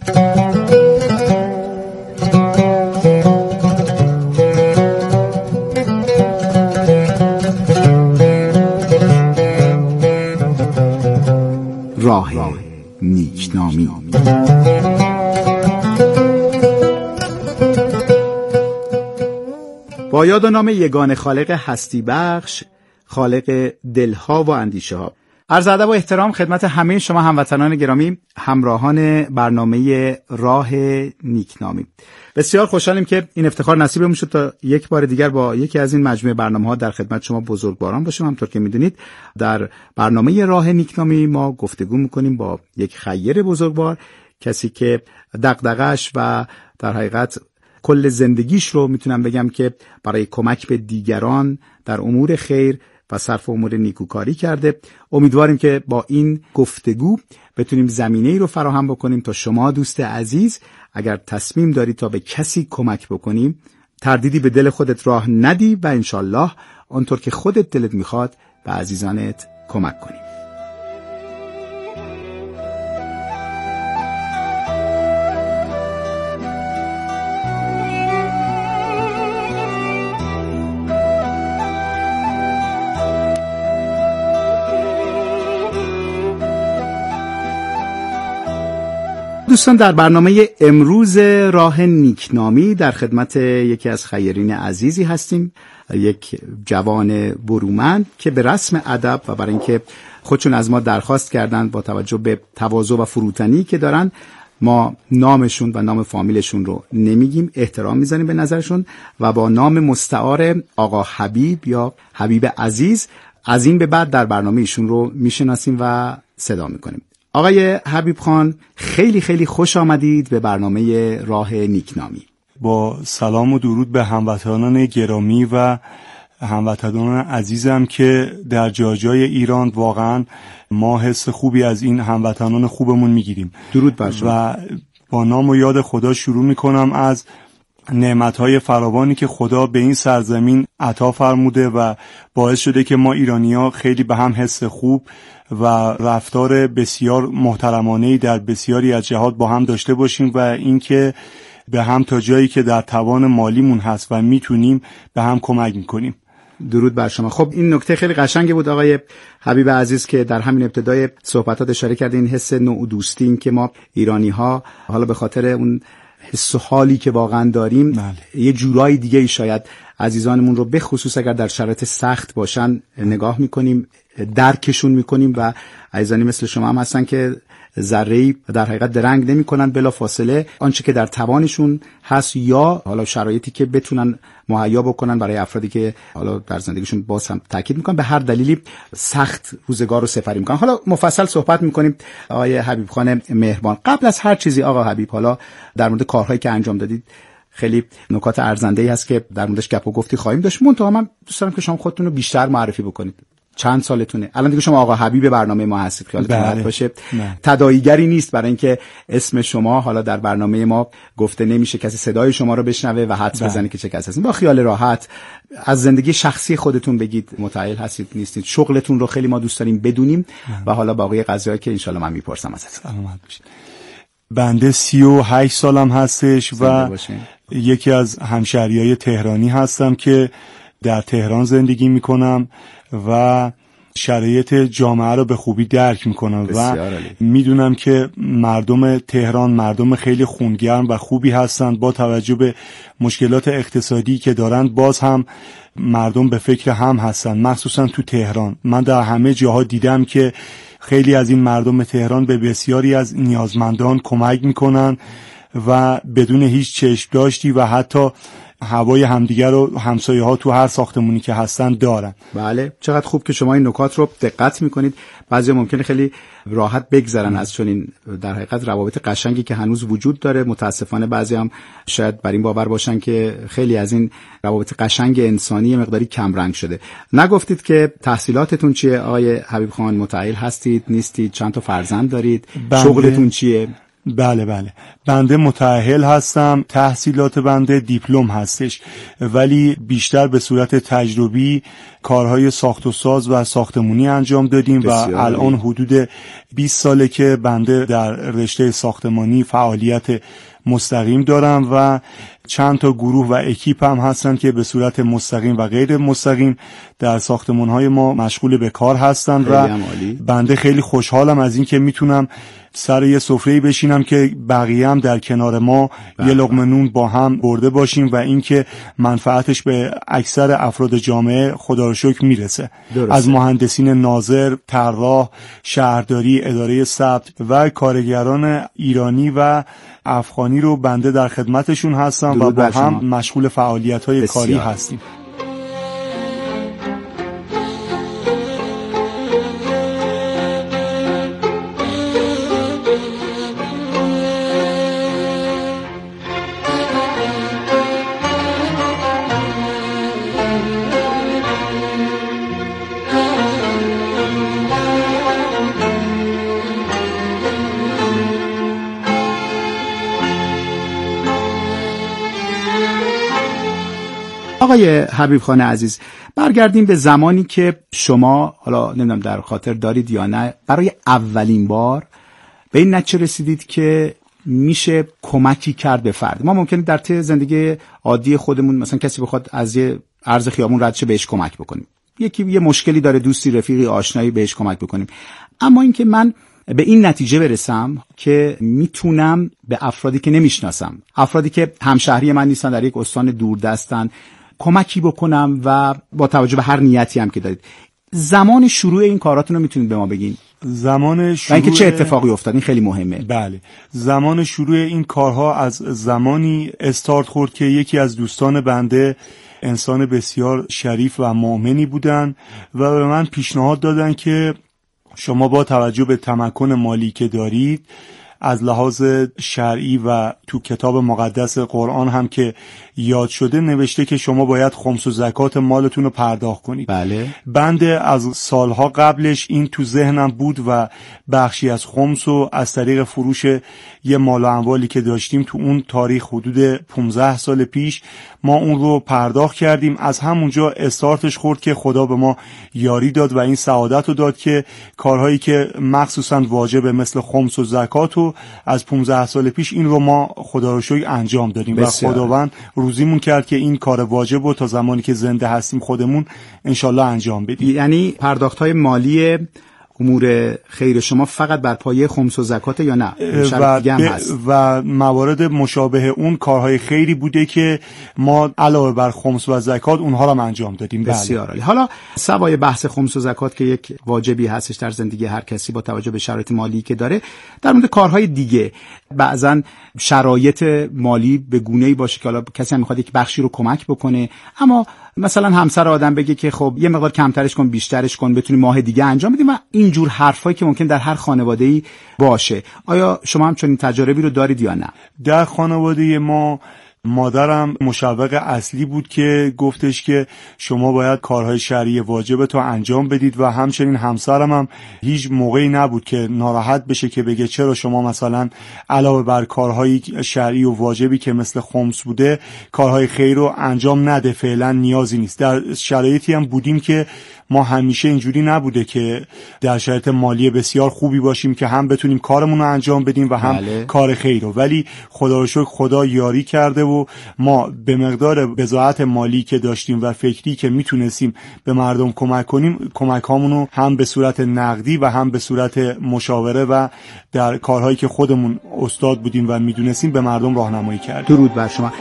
راه نیکنامی. با یاد و نام یگانه خالق هستی بخش، خالق دلها و اندیشه ها. عرض ادب و احترام خدمت همه شما هموطنان گرامی، همراهان برنامه راه نیکنامی. بسیار خوشحالیم که این افتخار نصیبمون شد تا یک بار دیگر با یکی از این مجموعه برنامه‌ها در خدمت شما بزرگواران باشیم. همونطور که می‌دونید در برنامه راه نیکنامی ما گفتگو می‌کنیم با یک خیر بزرگوار، کسی که دغدغه‌اش و در حقیقت کل زندگیش رو میتونم بگم که برای کمک به دیگران در امور خیر و صرف امور نیکوکاری کرده. امیدواریم که با این گفتگو بتونیم زمینه‌ای رو فراهم بکنیم تا شما دوست عزیز اگر تصمیم داری تا به کسی کمک بکنیم، تردیدی به دل خودت راه ندی و انشالله آنطور که خودت دلت میخواد به عزیزانت کمک کنیم. دوستان، در برنامه امروز راه نیکنامی در خدمت یکی از خیرین عزیزی هستیم، یک جوان برومند که به رسم ادب و برای اینکه خودشون از ما درخواست کردن با توجه به تواضع و فروتنی که دارن ما نامشون و نام فامیلشون رو نمیگیم، احترام میذاریم به نظرشون و با نام مستعار آقا حبیب یا حبیب عزیز از این به بعد در برنامه ایشون رو میشناسیم و صدا میکنیم. آقای حبیب خان، خیلی خیلی خوش آمدید به برنامه راه نیکنامی. با سلام و درود به هموطنان گرامی و هموطنان عزیزم که در جای ایران، واقعا ما حس خوبی از این هموطنان خوبمون میگیریم. درود بر شما. و با نام و یاد خدا شروع میکنم از نعمتهای فراوانی که خدا به این سرزمین عطا فرموده و باعث شده که ما ایرانی‌ها خیلی به هم حس خوب و رفتار بسیار محترمانه‌ای در بسیاری از جهات با هم داشته باشیم و اینکه به هم تا جایی که در توان مالیمون هست و میتونیم به هم کمک میکنیم. درود بر شما. خب این نکته خیلی قشنگی بود آقای حبیب عزیز که در همین ابتدای صحبتات اشاره کردین، حس نوع دوستی، این که ما ایرانی‌ها حالا به خاطر اون حس و حالی که واقعا داریم یه جورایی دیگه ای شاید عزیزانمون رو به خصوص اگر در شرایط سخت باشن نگاه میکنیم، درکشون میکنیم و عزیزانی مثل شما هم هستن که ذره‌ای در حقیقت درنگ نمیکنن، بلا فاصله آنچه که در توانشون هست یا حالا شرایطی که بتونن مهیا بکنن برای افرادی که حالا در زندگیشون باز هم تاکید میکنن به هر دلیلی سخت روزگار رو سپری میکنن. حالا مفصل صحبت میکنیم آقای حبیب خان مهربان. قبل از هر چیزی آقا حبیب، حالا در مورد کارهایی که انجام دادید خیلی نکات ارزنده‌ای هست که در موردش گپ و گفتی خواهیم داشت. منتها من دوست دارم که شما خودتون رو بیشتر معرفی بکنید. چند سالتونه؟ الان دیگه شما آقا حبیب برنامه ما هستید، خیالتون راحت باشه. تداعیگری نیست برای اینکه اسم شما حالا در برنامه ما گفته نمیشه، کسی صدای شما رو بشنوه و حدس بزنه که چه کسی هستید. با خیال راحت از زندگی شخصی خودتون بگید، متعهل هستید نیستید، شغلتون رو خیلی ما دوست داریم بدونیم و حالا باقی قضایا که ان شاءالله من میپرسم ازتون. سلامت باشید. بنده 38 سالم هستش و یکی از همشهریای تهرانی هستم که در تهران زندگی میکنم و شرایط جامعه رو به خوبی درک میکنم و میدونم که مردم تهران مردم خیلی خونگرم و خوبی هستند. با توجه به مشکلات اقتصادی که دارند باز هم مردم به فکر هم هستند، مخصوصا تو تهران. من در همه جاها دیدم که خیلی از این مردم تهران به بسیاری از نیازمندان کمک میکنن و بدون هیچ چشم داشتی و حتی هوای همدیگر رو همسایه ها تو هر ساختمونی که هستن دارن. بله، چقدر خوب که شما این نکات رو دقت میکنید. بعضی ممکنه خیلی راحت بگذرن از چنین در حقیقت روابط قشنگی که هنوز وجود داره. متاسفانه بعضی هم شاید بر این باور باشن که خیلی از این روابط قشنگ انسانی مقداری کم رنگ شده. نگفتید که تحصیلاتتون چیه آقای حبیب خان؟ متعهل هستید نیستید؟ چند تا فرزند دارید؟ شغلتون چیه؟ بله بنده متأهل هستم، تحصیلات بنده دیپلم هستش، ولی بیشتر به صورت تجربی کارهای ساخت و ساز و ساختمونی انجام دادیم و الان حدود 20 ساله که بنده در رشته ساختمانی فعالیت مستقیم دارم و چند تا گروه و اکیپ هم هستن که به صورت مستقیم و غیر مستقیم در ساختمان‌های ما مشغول به کار هستن و بنده خیلی خوشحالم از این که میتونم سر یه سفره‌ای بشینم که بقیه هم در کنار ما یه لقمه نون با هم برده باشیم و این که منفعتش به اکثر افراد جامعه خدا رو شکر میرسه. از مهندسین ناظر، طراح، شهرداری، اداره ثبت و کارگران ایرانی و افغانی رو بنده در خدمتشون هستم و با هم مشغول فعالیت‌های کاری هستیم. آقای حبیب خان عزیز، برگردیم به زمانی که شما، حالا نمیدونم در خاطر دارید یا نه، برای اولین بار به این نتیجه رسیدید که میشه کمکی کرد به فرد. ما ممکنه در طی زندگی عادی خودمون مثلا کسی بخواد از یه عرض خیابون رد شه بهش کمک بکنیم، یکی یه مشکلی داره، دوستی، رفیقی، آشنایی، بهش کمک بکنیم. اما اینکه من به این نتیجه برسم که میتونم به افرادی که نمیشناسم، افرادی که همشهری من نیستن، در یک استان دوردستن، کمکی بکنم و با توجه به هر نیتی هم که دارید، زمان شروع این کاراتون رو میتونید به ما بگین؟ زمان شروع اینکه چه اتفاقی افتاد، این خیلی مهمه. بله، زمان شروع این کارها از زمانی استارت خورد که یکی از دوستان بنده انسان بسیار شریف و مؤمنی بودن و به من پیشنهاد دادن که شما با توجه به تمکن مالی که دارید، از لحاظ شرعی و تو کتاب مقدس قرآن هم که یاد شده نوشته که شما باید خمس و زکات مالتون رو پرداخت کنید. بله. بنده از سالها قبلش این تو ذهنم بود و بخشی از خمس و از طریق فروش یه مال و اموالی که داشتیم تو اون تاریخ حدود 15 سال پیش ما اون رو پرداخت کردیم. از همونجا استارتش خورد که خدا به ما یاری داد و این سعادت رو داد که کارهایی که مخصوصا واجبه مثل خمس و زکات و از 15 سال پیش این رو ما خدا رو شکر انجام دادیم و خداوند روزیمون کرد که این کار واجب رو تا زمانی که زنده هستیم خودمون انشالله انجام بدیم. یعنی پرداخت‌های مالی امور خیر شما فقط بر پایه خمس و زکات یا نه؟ و موارد مشابه اون کارهای خیری بوده که ما علاوه بر خمس و زکات اونها رو هم انجام دادیم. بسیار عالی. حالا سوای بحث خمس و زکات که یک واجبی هستش در زندگی هر کسی با توجه به شرایط مالی که داره، در مورد کارهای دیگه بعضن شرایط مالی به گونه‌ای باشه که حالا کسی هم میخواد یک بخشی رو کمک بکنه، اما مثلا همسر آدم بگه که خب یه مقدار کمترش کن، بیشترش کن، بتونی ماه دیگه انجام بدیم و اینجور حرفایی که ممکن در هر خانواده‌ای باشه. آیا شما هم چنین تجاربی رو دارید یا نه؟ در خانواده ما مادرم مشوق اصلی بود که گفتش که شما باید کارهای شرعی واجب تو انجام بدید و همچنین همسرم هم هیچ موقعی نبود که ناراحت بشه که بگه چرا شما مثلا علاوه بر کارهای شرعی و واجبی که مثل خمس بوده کارهای خیر رو انجام نده، فعلا نیازی نیست. در شرایطی هم بودیم که ما همیشه اینجوری نبوده که در شرایط مالی بسیار خوبی باشیم که هم بتونیم کارمون رو انجام بدیم و هم کار خیر رو، ولی خدا رو شکر خدا یاری کرده و ما به مقدار بضاعت مالی که داشتیم و فکری که میتونستیم به مردم کمک کنیم، کمک هامونو هم به صورت نقدی و هم به صورت مشاوره و در کارهایی که خودمون استاد بودیم و میدونستیم به مردم راهنمایی کردیم. درود بر شما.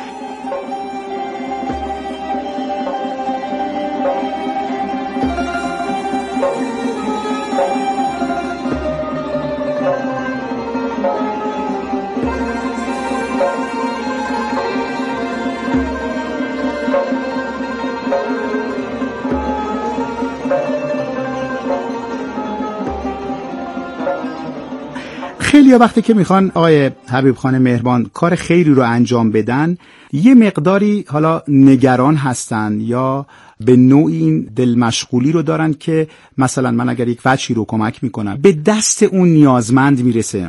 خیلی وقتی که میخوان آقای حبیب خان مهربان کار خیری رو انجام بدن، یه مقداری حالا نگران هستن یا به نوعی این دل مشغولی رو دارن که مثلا من اگر یک وجهی رو کمک میکنم به دست اون نیازمند میرسه یا نه.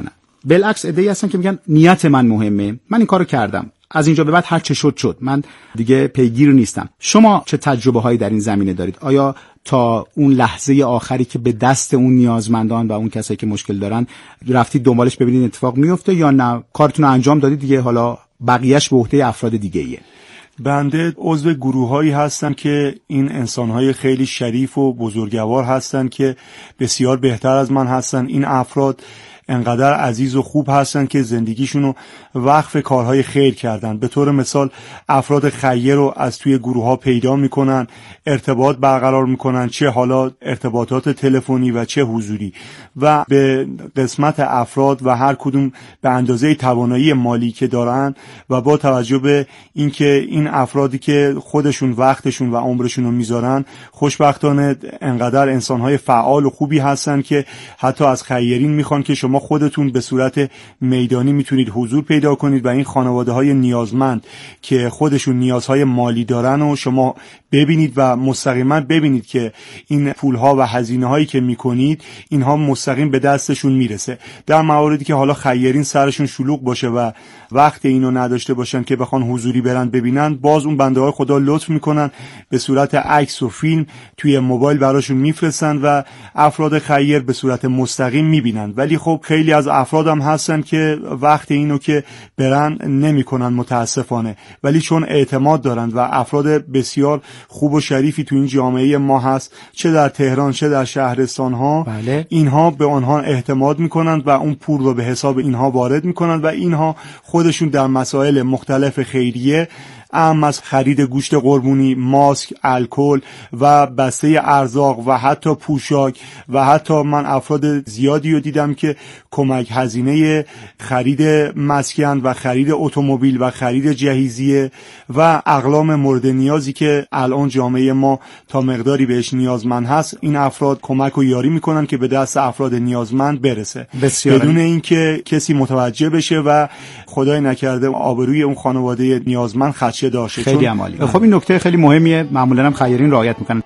بالعکس عده‌ای هستن که میگن نیت من مهمه، من این کارو کردم، از اینجا به بعد هر چه شد، من دیگه پیگیر نیستم. شما چه تجربه هایی در این زمینه دارید؟ آیا تا اون لحظه آخری که به دست اون نیازمندان و اون کسایی که مشکل دارن رفتید دنبالش ببینید اتفاق میفته، یا نه کارتون رو انجام دادید دیگه حالا بقیهش به عهده افراد دیگه ایه؟ بنده عضو گروه‌هایی هستم که این انسان‌های خیلی شریف و بزرگوار هستن که بسیار بهتر از من هستن. این افراد انقدر عزیز و خوب هستن که زندگیشونو وقف کارهای خیر کردن. به طور مثال افراد خیر رو از توی گروه‌ها پیدا میکنن، ارتباط برقرار میکنن، چه حالا ارتباطات تلفنی و چه حضوری، و به قسمت افراد و هر کدوم به اندازه توانایی مالی که دارن و با توجه به اینکه این افرادی که خودشون وقتشون و عمرشون رو میذارن خوشبختانه انقدر انسان‌های فعال و خوبی هستن که حتی از خیرین میخوان که شما خودتون به صورت میدانی میتونید حضور پیدا کنید و این خانواده‌های نیازمند که خودشون نیازهای مالی دارن و شما ببینید و مستقیما ببینید که این پولها و هزینه‌هایی که میکنید اینها مستقیم به دستشون میرسه. در مواردی که حالا خیرین سرشون شلوغ باشه و وقت اینو نداشته باشن که بخوان حضوری برن ببینن، باز اون بنده های خدا لطف میکنن به صورت عکس و فیلم توی موبایل براشون میفرستن و افراد خیر به صورت مستقیم میبینن. ولی خب خیلی از افراد هم هستن که وقت اینو که برن نمیکنن متاسفانه، ولی چون اعتماد دارن و افراد بسیار خوب و شریفی تو این جامعه ما هست، چه در تهران چه در شهرستان ها، بله. اینها به آنها اعتماد میکنن و اون پول رو به حساب اینها وارد میکنن و اینها خودشون در مسائل مختلف خیریه، اما از خرید گوشت قربونی، ماسک، الکل و بسته ارزاق و حتی پوشاک و حتی من افراد زیادی رو دیدم که کمک هزینه خرید مسکن و خرید اتومبیل و خرید جهیزیه و اقلام مورد نیازی که الان جامعه ما تا مقداری بهش نیازمند هست، این افراد کمک و یاری میکنن که به دست افراد نیازمند برسه بدون اینکه کسی متوجه بشه و خدای نکرده آبروی اون خانواده نیازمند خدشه داشته. خیلی عالی. خب این نکته خیلی مهمیه، معمولا هم خیرین رعایت میکنن.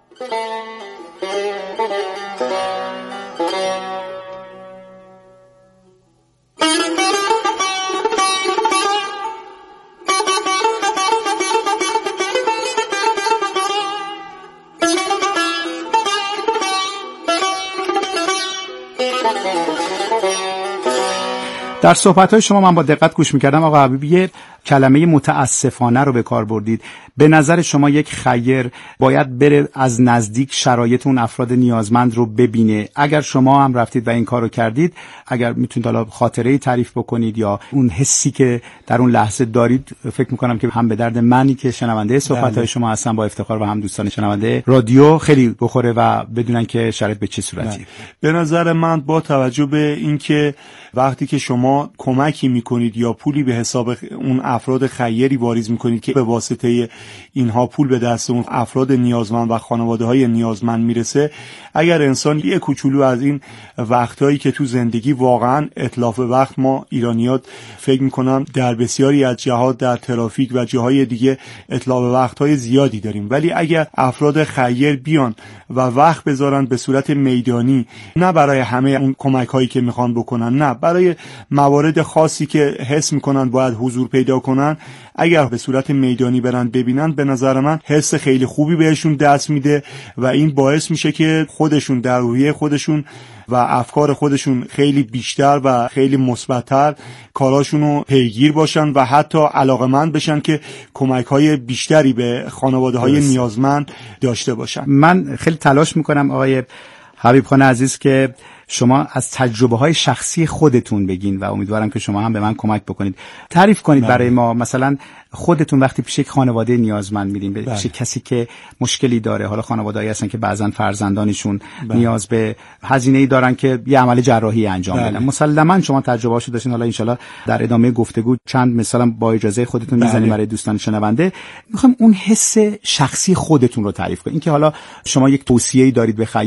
در صحبت‌های شما من با دقت گوش می‌کردم آقا حبیبی، یه کلمه متاسفانه رو به کار بردید. به نظر شما یک خیر باید بره از نزدیک شرایط اون افراد نیازمند رو ببینه. اگر شما هم رفتید و این کار رو کردید، اگر میتونید حالا خاطره‌ای تعریف بکنید یا اون حسی که در اون لحظه دارید، فکر می‌کنم که هم به درد منی که شنونده صحبت‌های شما هستم با افتخار و هم دوستان شنونده رادیو خیلی بخوره و بدونن که شرایط به چه صورتیه. به نظر من با توجه به اینکه وقتی که شما کمکی میکنید یا پولی به حساب اون افراد خیری واریز میکنید که به واسطه اینها پول به دست اون افراد نیازمند و خانواده های نیازمند میرسه، اگر انسان یه کوچولو از این وقتایی که تو زندگی واقعا اتلاف وقت، ما ایرانیات فکر میکنم در بسیاری از جهات در ترافیک و جاهای دیگه اتلاف وقتهای زیادی داریم، ولی اگر افراد خیر بیان و وقت بذارن به صورت میدانی، نه برای همه اون کمک هایی که میخوان بکنن، نه برای موارد خاصی که حس میکنن باید حضور پیدا کنن، اگر به صورت میدانی برن ببینن، به نظر من حس خیلی خوبی بهشون دست میده و این باعث میشه که خودشون در روحیه خودشون و افکار خودشون خیلی بیشتر و خیلی مثبت‌تر کاراشونو پیگیر باشن و حتی علاقه‌مند بشن که کمک‌های بیشتری به خانواده‌های نیازمند داشته باشن. من خیلی تلاش میکنم آقای حبیب خان عزیز که شما از تجربه‌های شخصی خودتون بگین و امیدوارم که شما هم به من کمک بکنید. تعریف کنید برای ما، مثلا خودتون وقتی پیش یک خانواده نیازمند میرین، پیش کسی که مشکلی داره، حالا خانواده‌ای هستن که بعضن فرزندانشون نیاز به هزینه‌ای دارن که یه عمل جراحی انجام بدن، مسلماً شما تجربه‌اشو داشتین، حالا انشالله در ادامه گفتگو چند مثلا با اجازه خودتون میزنیم برای دوستان شنونده. میخوام اون حس شخصی خودتون رو تعریف کنید، اینکه حالا شما یک توصیه‌ای دارید به خیرین،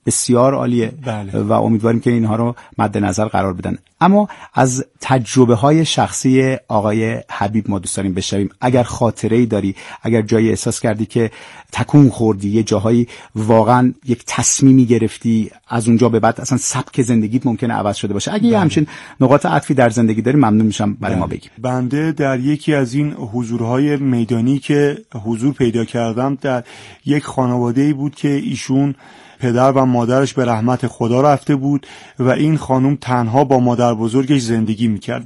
بسیار عالیه. بله. و امیدواریم که اینها رو مد نظر قرار بدن. اما از تجربه های شخصی آقای حبیب ما دوست داریم بشنویم. اگر خاطره‌ای داری، اگر جایی احساس کردی که تکون خوردی، یه جاهایی واقعا یک تصمیمی گرفتی، از اونجا به بعد اصلا سبک زندگیت ممکنه عوض شده باشه، اگه همچین نقاط عطفی در زندگی داری ممنون میشم برای ما بگی. بنده در یکی از این حضورهای میدانی که حضور پیدا کردم در یک خانواده‌ای بود که ایشون پدر و مادرش به رحمت خدا رفته بود و این خانم تنها با مادر بزرگش زندگی میکرد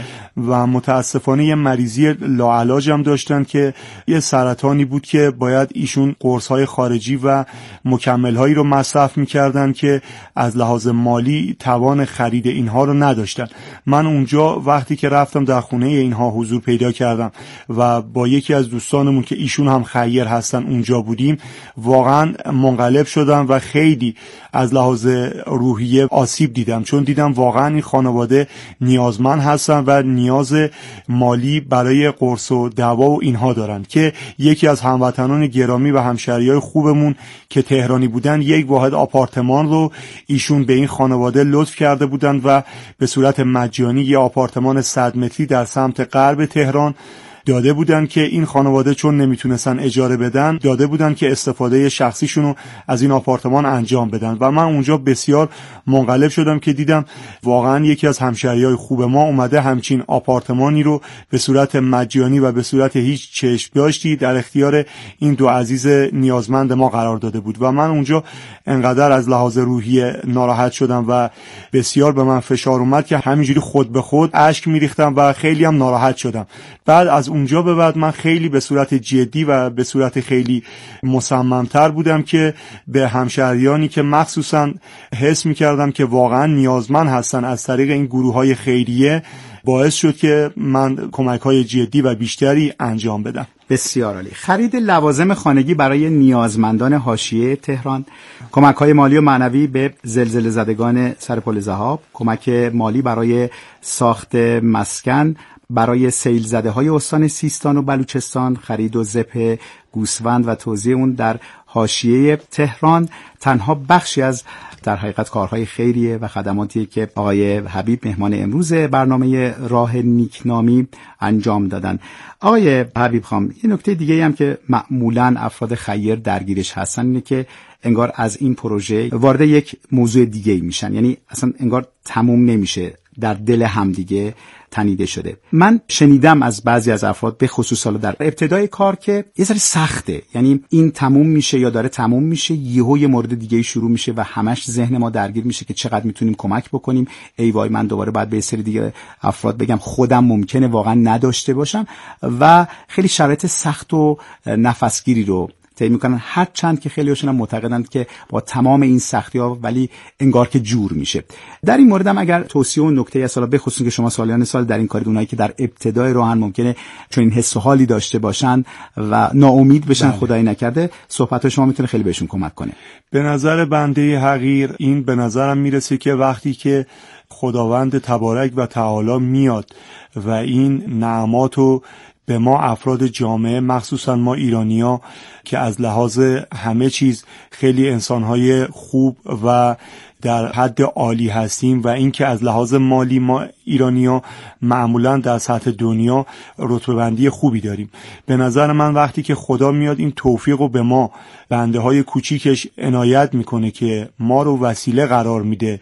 و متاسفانه یه مریضی لاعلاج هم داشتن که یه سرطانی بود که باید ایشون قرص‌های خارجی و مکمل‌هایی رو مصرف میکردن که از لحاظ مالی توان خرید اینها رو نداشتن. من اونجا وقتی که رفتم در خونه اینها حضور پیدا کردم و با یکی از دوستانمون که ایشون هم خیر هستن اونجا بودیم، واقعا منقلب شدم و خیلی از لحاظ روحیه آسیب دیدم، چون دیدم واقعا این خانواده نیازمند هستن و نیاز مالی برای قرص و دوا و اینها دارن که یکی از هموطنان گرامی و همشهریای خوبمون که تهرانی بودن یک واحد آپارتمان رو ایشون به این خانواده لطف کرده بودن و به صورت مجانی یه آپارتمان 100 متری در سمت غرب تهران داده بودن که این خانواده چون نمیتونستن اجاره بدن داده بودن که استفاده شخصیشونو از این آپارتمان انجام بدن و من اونجا بسیار منقلب شدم که دیدم واقعا یکی از همشهریای خوب ما اومده همچین آپارتمانی رو به صورت مجانی و به صورت هیچ چشم داشتی در اختیار این دو عزیز نیازمند ما قرار داده بود و من اونجا انقدر از لحاظ روحی ناراحت شدم و بسیار به من فشار اومد که همینجوری خود به خود اشک میریختم و خیلی هم ناراحت شدم. بعد از اونجا به بعد من خیلی به صورت جدی و به صورت خیلی مصممتر بودم که به همشهریانی که مخصوصا حس می‌کردم که واقعا نیازمند هستن از طریق این گروه‌های خیریه باعث شد که من کمک‌های جدی و بیشتری انجام بدم. بسیار عالی. خرید لوازم خانگی برای نیازمندان حاشیه تهران، کمک‌های مالی و معنوی به زلزله زدگان سر پل ذهاب، کمک مالی برای ساخت مسکن برای سیل زده های استان سیستان و بلوچستان، خرید و ذبح گوسفند و توزیع اون در حاشیه تهران تنها بخشی از در حقیقت کارهای خیریه و خدماتی که آقای حبیب مهمان امروز برنامه راه نیکنامی انجام دادن. آقای حبیب خان، یه نکته دیگه هم که معمولاً افراد خیر درگیرش هستن اینه که انگار از این پروژه وارد یک موضوع دیگه میشن، یعنی اصلا انگار تموم نمیشه، در دل همدیگه تنیده شده. من شنیدم از بعضی از افراد به خصوص حالا در ابتدای کار که یه ذره سخته، یعنی این تموم میشه یا داره تموم میشه، یهو یه مورد دیگه شروع میشه و همش ذهن ما درگیر میشه که چقدر میتونیم کمک بکنیم. ای وای من دوباره باید به یه سری دیگه افراد بگم خودم ممکنه واقعا نداشته باشم و خیلی شرایط سخت و نفسگیری رو طی میکنن، هر چند که خیلی‌هاشون هم معتقدند که با تمام این سختی‌ها ولی انگار که جور میشه. در این مورد هم اگر توصیه و نکته‌ای هست، به خصوص که شما سالیان سال در این کارید، اونایی که در ابتدای راهن ممکنه چون این حس و حالی داشته باشن و ناامید بشن خدایی نکرده، صحبت شما میتونه خیلی بهشون کمک کنه. به نظر بنده حقیر این به نظرم میرسه که وقتی که خداوند تبارک و تعالی میاد و این نعماتو به ما افراد جامعه، مخصوصا ما ایرانی‌ها که از لحاظ همه چیز خیلی انسان‌های خوب و در حد عالی هستیم و اینکه از لحاظ مالی ما ایرانی‌ها معمولاً در سطح دنیا رتبه بندی خوبی داریم. به نظر من وقتی که خدا میاد این توفیق رو به ما بنده‌های کوچیکش عنایت میکنه که ما رو وسیله قرار میده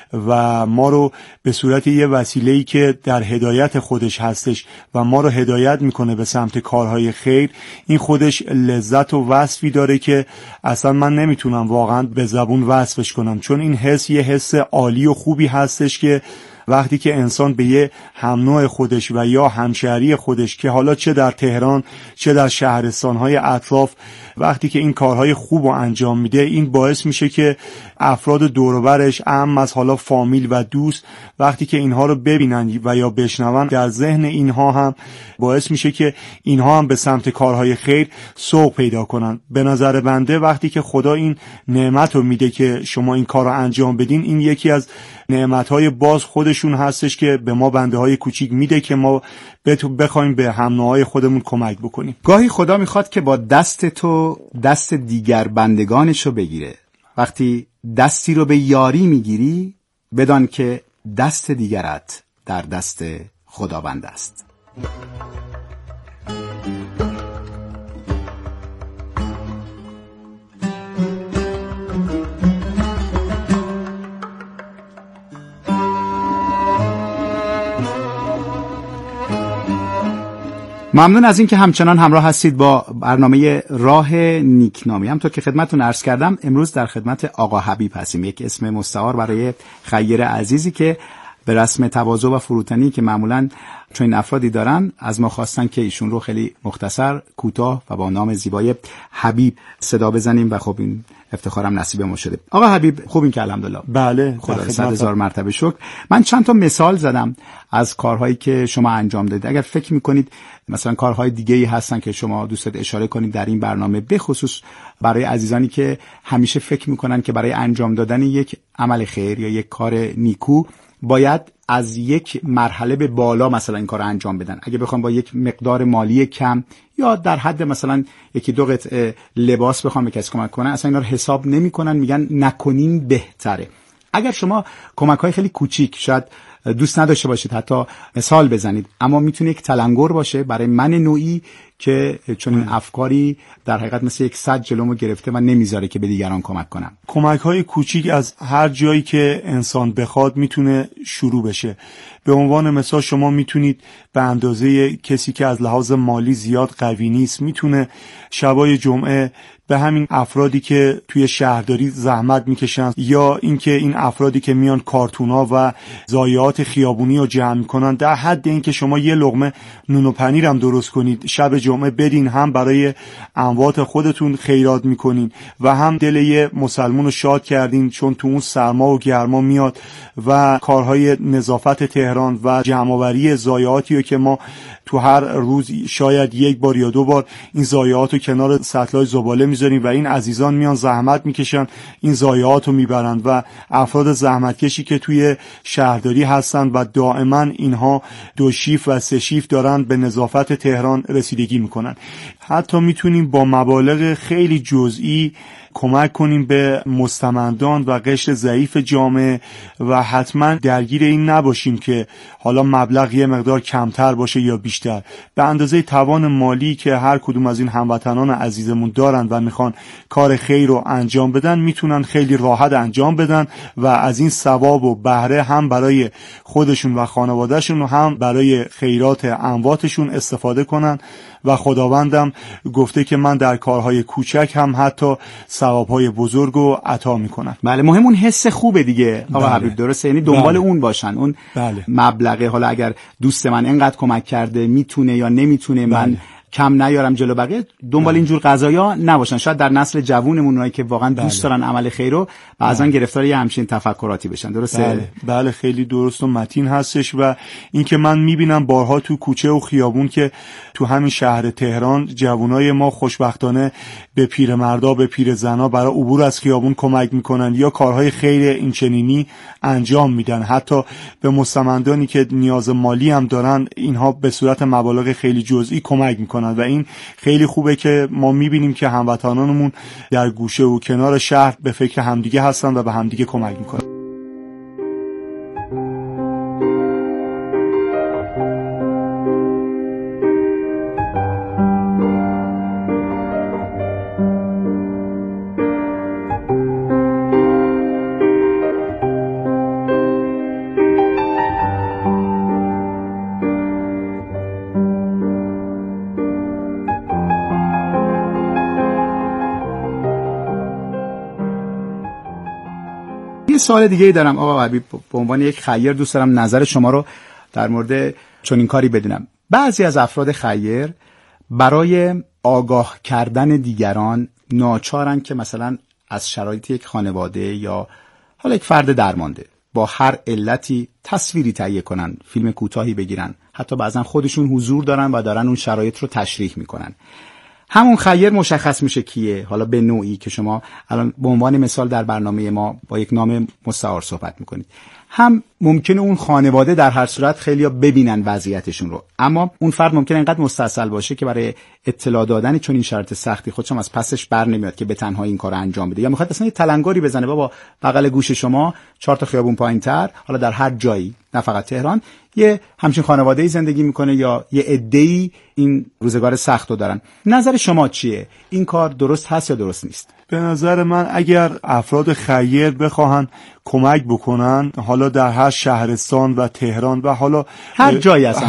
و ما رو به صورت یه وسیله‌ای که در هدایت خودش هستش و ما رو هدایت میکنه به سمت کارهای خیر، این خودش لذت و وصفی داره که اصلا من نمیتونم واقعا به زبون وصفش کنم، چون این حس یه حس عالی و خوبی هستش که وقتی که انسان به یه همنوع خودش و یا همشهری خودش که حالا چه در تهران چه در شهرستان‌های اطراف وقتی که این کارهای خوب رو انجام میده، این باعث میشه که افراد دور و برش، اعم از حالا فامیل و دوست، وقتی که اینها رو ببینن و یا بشنون، در ذهن اینها هم باعث میشه که اینها هم به سمت کارهای خیر سوق پیدا کنن. به نظر بنده وقتی که خدا این نعمت رو میده که شما این کار رو انجام بدین، این یکی از نعمت‌های باز خودشون هستش که به ما بنده‌های کوچیک میده که ما بخوایم به هم‌نوعای خودمون کمک بکنیم. گاهی خدا میخواد که با دست تو دست دیگر بندگانشو بگیره. وقتی دستی رو به یاری میگیری بدان که دست دیگرت در دست خداوند است. ممنون از این که همچنان همراه هستید با برنامه راه نیکنامی. همونطور که خدمتتون عرض کردم امروز در خدمت آقا حبیب هستیم، یک اسم مستعار برای خیر عزیزی که به رسم تواضع و فروتنی که معمولاً چون این افرادی دارن از ما خواستن که ایشون رو خیلی مختصر، کوتاه و با نام زیبای حبیب صدا بزنیم و خب این افتخارم نصیب ما شده. آقا حبیب خوبین که الحمدلله؟ بله، خدا 100,000 مرتبه شکر. من چند تا مثال زدم از کارهایی که شما انجام دادید. اگر فکر میکنید مثلا کارهای دیگه‌ای هستن که شما دوست دارید اشاره کنید در این برنامه، به خصوص برای عزیزانی که همیشه فکر میکنن که برای انجام دادن یک عمل خیر یا یک کار نیکو باید از یک مرحله به بالا مثلا این کار رو انجام بدن، اگه بخوام با یک مقدار مالی کم یا در حد مثلا یکی دو قطعه لباس بخوام به کسی کمک کنن، اصلا اینا رو حساب نمی‌کنن، میگن نکنین بهتره. اگر شما کمک‌های خیلی کوچیک شاید دوست نداشته باشید حتی مثال بزنید، اما میتونه یک تلنگر باشه برای من نوعی که چون این افکاری در حقیقت مثل یک سد جلومو گرفته و نمیذاره که به دیگران کمک کنم. کمک‌های کوچیک از هر جایی که انسان بخواد میتونه شروع بشه. به عنوان مثال شما میتونید به اندازه کسی که از لحاظ مالی زیاد قوی نیست میتونه شبای جمعه به همین افرادی که توی شهرداری زحمت میکشن یا اینکه این افرادی که میان کارتونا و ضایعات خیابونی رو جمع میکنن، در حد اینکه شما یه لقمه نون و پنیر هم درست کنید شب جمعه بدین، هم برای اموات خودتون خیرات میکنین و هم دل یه مسلمون رو شاد کردین چون تو اون سرما و گرما میاد. و کارهای نظافت تهران و جمع‌آوری ضایعاتی رو که ما تو هر روز شاید یک بار یا دو بار این ضایعات رو کنار سطلای زباله میذاریم و این عزیزان میان زحمت میکشن این ضایعات رو میبرند و افراد زحمتکشی که توی شهرداری هستن و دائما اینها 2 شیفت و 3 شیفت دارن به نظافت تهران رسیدگی میکنن. حتی میتونیم با مبالغ خیلی جزئی کمک کنیم به مستمندان و قشر ضعیف جامعه و حتما درگیر این نباشیم که حالا مبلغ یه مقدار کمتر باشه یا بیشتر. به اندازه توان مالی که هر کدوم از این هموطنان عزیزمون دارن و میخوان کار خیر رو انجام بدن میتونن خیلی راحت انجام بدن و از این ثواب و بهره هم برای خودشون و خانوادهشون و هم برای خیرات امواتشون استفاده کنن و خداوندم گفته که من در کارهای کوچک هم حتی ثوابهای بزرگ رو عطا میکنم. بله، مهم اون حس خوبه دیگه آقا حبیب، درسته؟ یعنی دنبال اون باشن، اون مبلغه، حالا اگر دوست من اینقدر کمک کرده میتونه یا نمیتونه من کم نیارم جلو بقیه، دنبال اینجور قضایا نباشن. شاید در نسل جوونمون اونایی که واقعا دوست دارن عمل خیر رو بعضن گرفتار یه همچین تفکراتی بشن، درسته؟ بله خیلی درست و متین هستش. و این که من میبینم بارها تو کوچه و خیابون که تو همین شهر تهران جوانای ما خوشبختانه به پیرمردا به پیرزنا برای عبور از خیابون کمک میکنن یا کارهای خیر اینچنینی انجام میدن. حتی به مستمندانی که نیاز مالی هم دارن اینها به صورت مبالغ خیلی جزئی کمک میکنن و این خیلی خوبه که ما میبینیم که هموطنانمون در گوشه و کنار شهر به فکر همدیگه هستن و به همدیگه کمک میکنن. یه سوال دیگه دارم آقا حبیب، به عنوان یک خیر دوست دارم نظر شما رو در مورد چنین کاری بدونم. بعضی از افراد خیر برای آگاه کردن دیگران ناچارن که مثلا از شرایط یک خانواده یا حالا یک فرد درمانده با هر علتی تصویری تهیه کنن، فیلم کوتاهی بگیرن، حتی بعضا خودشون حضور دارن و دارن اون شرایط رو تشریح میکنن. همون خیر مشخص میشه کیه، حالا به نوعی که شما الان به عنوان مثال در برنامه ما با یک نام مستعار صحبت میکنید. هم ممکنه اون خانواده در هر صورت خیلیا ببینن وضعیتشون رو، اما اون فرد ممکنه اینقدر مستعصل باشه که برای اطلاع دادن چون این شرط سختی خودشم از پسش بر نمیاد که به تنهایی این کارو انجام بده، یا میخواد اصلا یه تلنگری بزنه بابا بغل گوش شما 4 تا خیابون پایینتر، حالا در هر جایی نه فقط تهران، یه همچین خانواده‌ای زندگی میکنه یا یه عده‌ای این روزگار سختو دارن. نظر شما چیه؟ این کار درست هست یا درست نیست؟ به نظر من اگر افراد خیر بخواهن کمک بکنن، حالا در هر شهرستان و تهران و حالا هر جایی از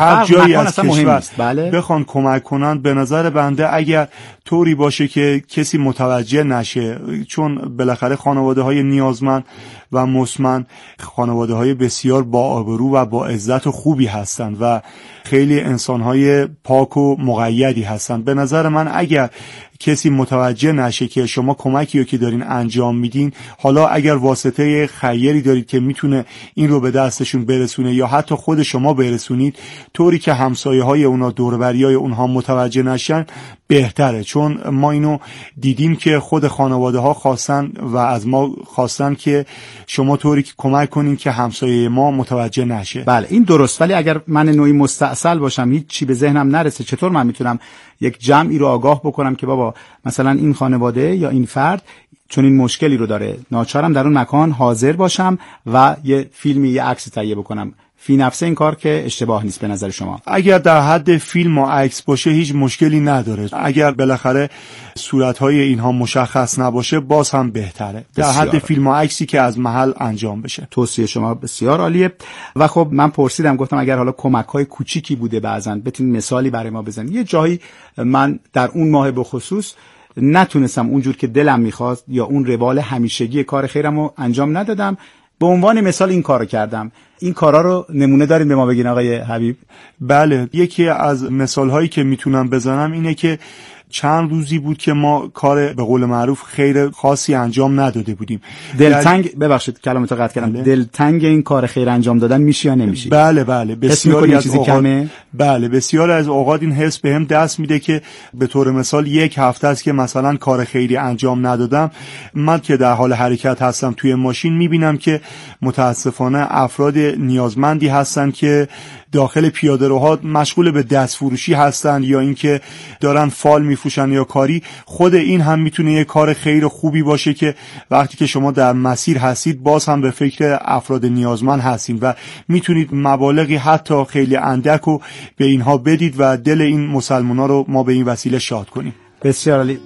کشور بخوان کمک کنن، به نظر بنده اگر طوری باشه که کسی متوجه نشه، چون بالاخره خانواده‌های نیازمند و مسمن خانواده‌های بسیار با آبرو و با عزت و خوبی هستند و خیلی انسان‌های پاک و مقیدی هستند. به نظر من اگر کسی متوجه نشه که شما کمکی رو که دارین انجام میدین، حالا اگر واسطه خیری دارید که میتونه این رو به دستشون برسونه یا حتی خود شما برسونید، طوری که همسایه‌های اونا دور و بریای اونها متوجه نشن، بهتره. چون ما اینو دیدیم که خود خانواده‌ها خواستن و از ما خواستن که شما طوری که کمک کنین که همسایه ما متوجه نشه. بله این درست، ولی اگر من نوعی مستعصل باشم، هیچ چی به ذهنم نرسه، چطور من میتونم یک جمعی رو آگاه بکنم که بابا مثلا این خانواده یا این فرد چون این مشکلی رو داره، ناچارم در اون مکان حاضر باشم و یه فیلمی، یه عکس تهیه بکنم؟ فی نفسه این کار که اشتباه نیست به نظر شما؟ اگر در حد فیلم و عکس باشه هیچ مشکلی نداره. اگر بالاخره صورت‌های اینها مشخص نباشه باز هم بهتره. در حد فیلم و عکسی که از محل انجام بشه. توصیه شما بسیار عالیه. و خب من پرسیدم، گفتم اگر حالا کمک‌های کوچیکی بوده بعضن بتونید مثالی برای ما بزنید. یه جایی من در اون ماه به خصوص نتونستم اونجور که دلم می‌خواست یا اون روال همیشگی کار خیرم رو انجام ندادم، به عنوان مثال این کارو کردم. این کارا رو نمونه دارین به ما بگین آقای حبیب؟ بله، یکی از مثال‌هایی که میتونم بزنم اینه که چند روزی بود که ما کار به قول معروف خیر خاصی انجام نداده بودیم. دلتنگ، ببخشید کلامتو قطع کردم، دلتنگ این کار خیر انجام دادن میشی یا نمیشی؟ بله بسیاری از اوقات بسیاری از اوقات این حس بهم دست میده که به طور مثال یک هفته است که مثلا کار خیری انجام ندادم، من که در حال حرکت هستم توی ماشین میبینم که متاسفانه افراد نیازمندی هستن که داخل پیاده‌روها مشغول به دست فروشی هستن یا اینکه دارن فال میفروشن یا کاری. خود این هم میتونه یه کار خیر خوبی باشه که وقتی که شما در مسیر هستید باز هم به فکر افراد نیازمند هستین و میتونید مبالغی حتی خیلی اندک رو به اینها بدید و دل این مسلمان‌ها رو ما به این وسیله شاد کنیم. بسیار عالی.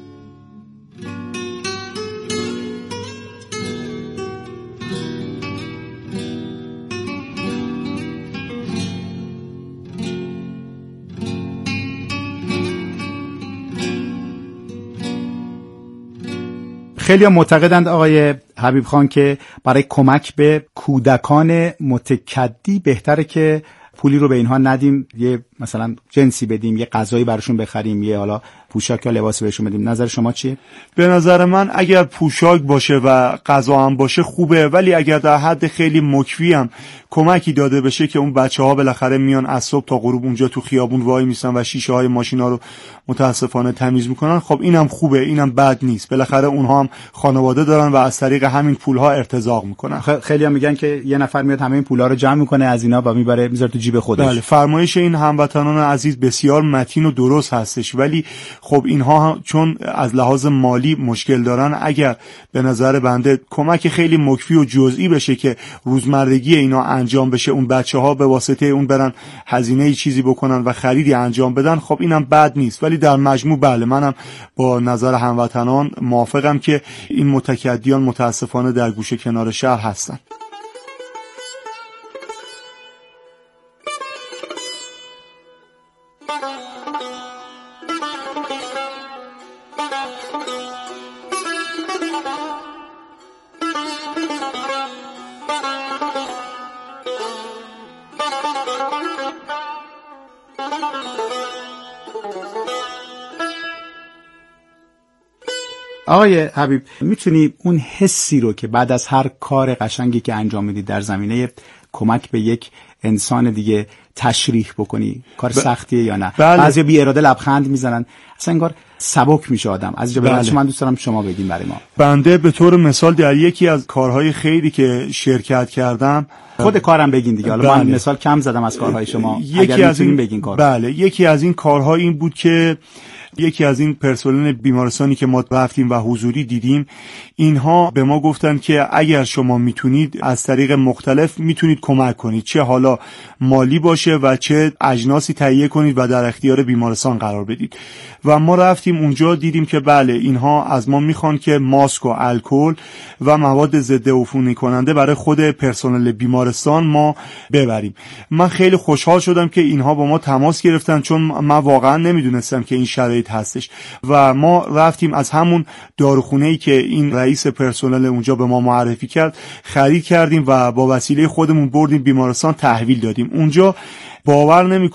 خیلی معتقدند آقای حبیب خان که برای کمک به کودکان متکدی بهتره که پولی رو به اینها ندیم، یه مثلا جنسی بدیم، یه غذایی براشون بخریم، یه حالا پوشاک یا لباس بهشون بدیم. نظر شما چیه؟ به نظر من اگر پوشاک باشه و غذا هم باشه خوبه، ولی اگر در حد خیلی مکفی هم کمکی داده بشه که اون بچه‌ها بالاخره میان از صبح تا غروب اونجا تو خیابون وای میسن و شیشه های ماشینا رو متاسفانه تمیز میکنن، خب اینم خوبه، اینم بد نیست. بالاخره اونها هم خانواده دارن و از طریق همین پولها ارتزاق میکنن. خیلی هم میگن که یه نفر میاد همه این پولا رو جمع میکنه از اینا و میبره میذاره تو جیب خودش. بله، فرمایش این هموطنان عزیز بسیار متین و درست هستش، ولی خب اینها چون از لحاظ مالی مشکل دارن، اگر به نظر بنده کمک خیلی مکفی و جزئی بشه که روزمرگی اینا انجام بشه، اون بچه‌ها به واسطه اون برن هزینه چیزی بکنن و خریدی انجام بدن، خب اینم بد نیست. ولی در مجموع بله، منم با نظر هموطنان موافقم که این متکدیان متاسفانه در گوشه کنار شهر هستن. آقای حبیب، میتونی اون حسی رو که بعد از هر کار قشنگی که انجام میدید در زمینه کمک به یک انسان دیگه تشریح بکنی کار سختیه یا نه؟ بله. بعضی بی اراده لبخند میزنن، اصلا انگار سبک میشه آدم. از اینجا به بعدش من دوست دارم شما بگین برای ما. بنده به طور مثال در یکی از کارهای خیری که شرکت کردم، خود کارم بگین دیگه، حالا من مثال کم زدم از کارهای شما، یکی از این بگین کار. بله، یکی از این کارها این بود که یکی از این پرسنل بیمارستانی که ما رفتیم و حضوری دیدیم، اینها به ما گفتن که اگر شما میتونید از طریق مختلف میتونید کمک کنید، چه حالا مالی باشه و چه اجناسی تهیه کنید و در اختیار بیمارستان قرار بدید. و ما رفتیم اونجا دیدیم که بله، اینها از ما میخوان که ماسک و الکل و مواد ضد عفونی کننده برای خود پرسنل بیمارستان ما ببریم. من خیلی خوشحال شدم که اینها با ما تماس گرفتن، چون من واقعا نمیدونستم که این شرایط هستش و ما رفتیم از همون داروخونه‌ای که این رئیس پرسنل اونجا به ما معرفی کرد خرید کردیم و با وسیله خودمون بردیم بیمارستان تحویل دادیم. اونجا باور